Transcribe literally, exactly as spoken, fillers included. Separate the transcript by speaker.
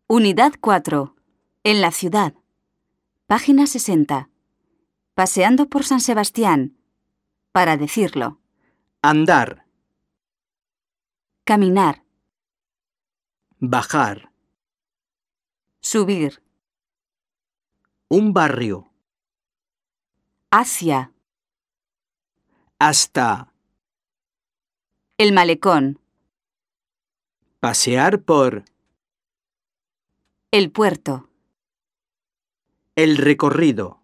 Speaker 1: Unidad cuatro. En la ciudad. Página sesenta. Paseando por San Sebastián. Para decirlo.
Speaker 2: Andar,
Speaker 1: Caminar.
Speaker 2: bajar,
Speaker 1: Subir.
Speaker 2: un barrio,
Speaker 1: Hacia.
Speaker 2: hasta,
Speaker 1: El malecón.
Speaker 2: pasear por,
Speaker 1: El puerto.
Speaker 2: el recorrido.